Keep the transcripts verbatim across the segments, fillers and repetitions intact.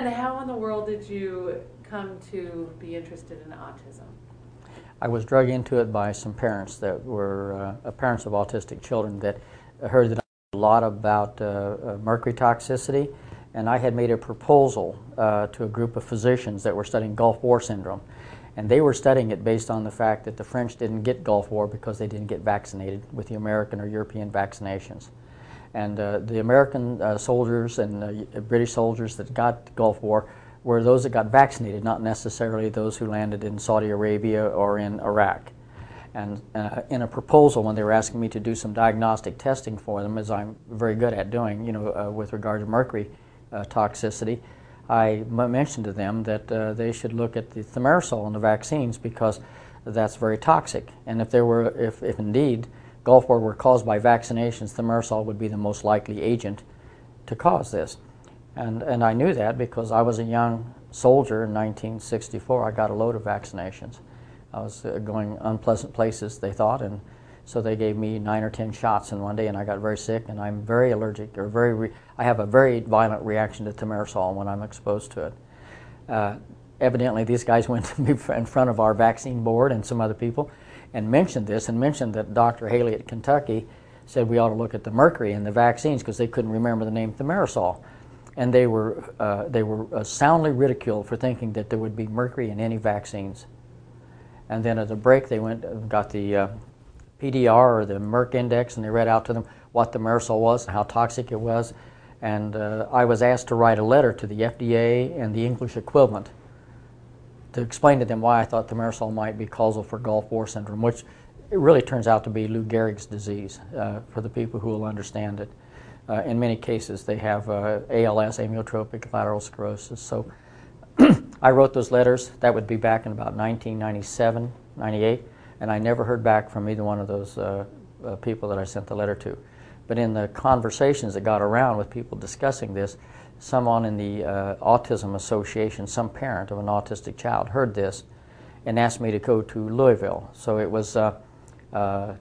And how in the world did you come to be interested in autism? I was drug into it by some parents that were uh, parents of autistic children that heard that I knew a lot about uh, uh, mercury toxicity, and I had made a proposal uh, to a group of physicians that were studying Gulf War syndrome. And they were studying it based on the fact that the French didn't get Gulf War because they didn't get vaccinated with the American or European vaccinations. And uh, the American uh, soldiers and uh, British soldiers that got the Gulf War were those that got vaccinated, not necessarily those who landed in Saudi Arabia or in Iraq. And uh, in a proposal, when they were asking me to do some diagnostic testing for them, as I'm very good at doing, you know, uh, with regard to mercury uh, toxicity, I mentioned to them that uh, they should look at the thimerosal in the vaccines because that's very toxic. And if there were, if, if indeed Gulf War were caused by vaccinations, thimerosal would be the most likely agent to cause this. And, and I knew that because I was a young soldier in nineteen sixty-four. I got a load of vaccinations. I was uh, going unpleasant places, they thought, and so they gave me nine or ten shots in one day, and I got very sick, and I'm very allergic, or very, re I have a very violent reaction to thimerosal when I'm exposed to it. Uh, evidently, these guys went to me in front of our vaccine board and some other people and mentioned this, and mentioned that Doctor Haley at Kentucky said we ought to look at the mercury in the vaccines because they couldn't remember the name thimerosal. And they were, uh, they were uh, soundly ridiculed for thinking that there would be mercury in any vaccines. And then at the break, they went and got the uh, P D R, or the Merck Index, and they read out to them what thimerosal was and how toxic it was. And uh, I was asked to write a letter to the F D A and the English equivalent to explain to them why I thought thimerosal might be causal for Gulf War syndrome, which it really turns out to be Lou Gehrig's disease, uh, for the people who will understand it. Uh, in many cases, they have uh, A L S, amyotrophic lateral sclerosis. So I wrote those letters. That would be back in about nineteen ninety-seven, ninety-eight, and I never heard back from either one of those uh, uh, people that I sent the letter to. But in the conversations that got around with people discussing this, someone in the uh, Autism Association, some parent of an autistic child, heard this and asked me to go to Louisville. So it was uh, uh,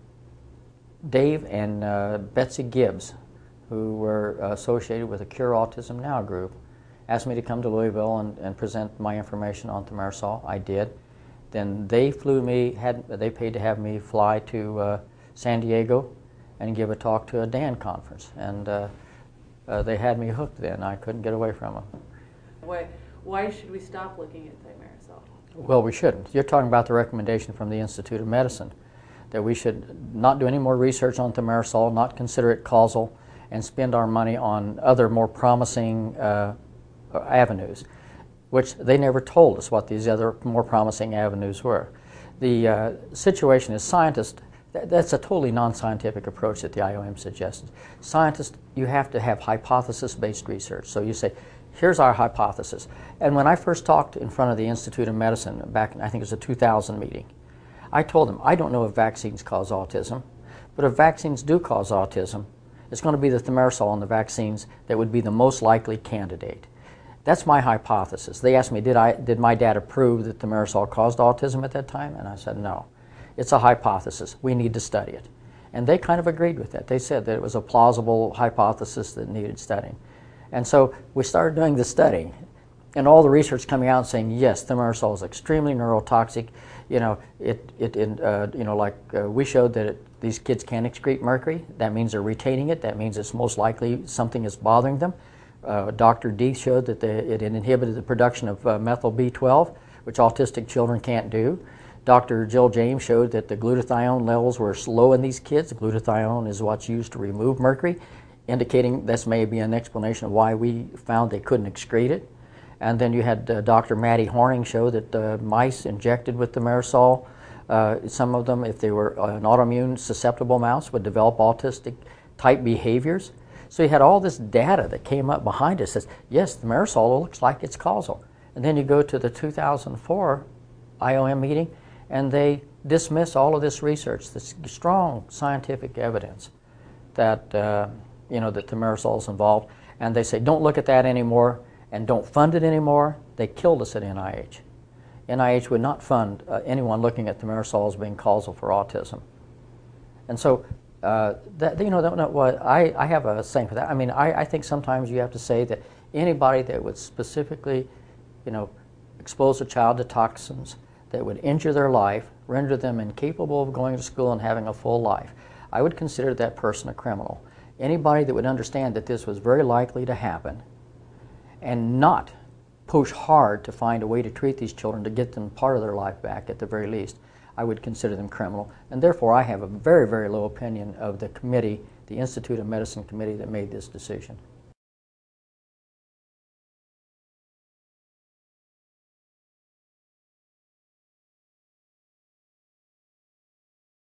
Dave and uh, Betsy Gibbs, who were associated with the Cure Autism Now group, asked me to come to Louisville and, and present my information on thimerosal. I did. Then they flew me, had, they paid to have me fly to uh, San Diego and give a talk to a D A N conference. And uh, uh, they had me hooked then. I couldn't get away from them. Why, why should we stop looking at thimerosal? Well, we shouldn't. You're talking about the recommendation from the Institute of Medicine that we should not do any more research on thimerosal, not consider it causal, and spend our money on other more promising uh, avenues, which they never told us what these other more promising avenues were. The uh, situation is scientists, th that's a totally non-scientific approach that the I O M suggested. Scientists, you have to have hypothesis-based research. So you say, here's our hypothesis. And when I first talked in front of the Institute of Medicine back in, I think it was a two thousand meeting, I told them, I don't know if vaccines cause autism, but if vaccines do cause autism, it's going to be the thimerosal in the vaccines that would be the most likely candidate. That's my hypothesis. They asked me, did, I, did my data prove that thimerosal caused autism at that time? And I said, no. It's a hypothesis. We need to study it. And they kind of agreed with that. They said that it was a plausible hypothesis that needed studying. And so we started doing the study. And all the research coming out saying, yes, thimerosal is extremely neurotoxic. You know, it, it, it uh, you know, like uh, we showed that it, these kids can't excrete mercury. That means they're retaining it. That means it's most likely something is bothering them. Uh, Doctor D showed that the, it inhibited the production of uh, methyl B twelve, which autistic children can't do. Doctor Jill James showed that the glutathione levels were low in these kids. Glutathione is what's used to remove mercury, indicating this may be an explanation of why we found they couldn't excrete it. And then you had uh, Doctor Maddie Horning show that uh, mice injected with thimerosal, uh, some of them, if they were an autoimmune susceptible mouse, would develop autistic type behaviors. So you had all this data that came up behind us that says, yes, thimerosal looks like it's causal. And then you go to the two thousand four I O M meeting, and they dismiss all of this research, this strong scientific evidence that, uh, you know, that thimerosal is involved. And they say, don't look at that anymore and don't fund it anymore. They killed us at N I H. N I H would not fund uh, anyone looking at thimerosal as being causal for autism. And so Uh, that, you know, that, that, what I, I have a saying for that. I mean, I, I think sometimes you have to say that anybody that would specifically, you know, expose a child to toxins that would injure their life, render them incapable of going to school and having a full life, I would consider that person a criminal. Anybody that would understand that this was very likely to happen and not push hard to find a way to treat these children to get them part of their life back at the very least, I would consider them criminal. And therefore I have a very, very low opinion of the committee, the Institute of Medicine committee that made this decision.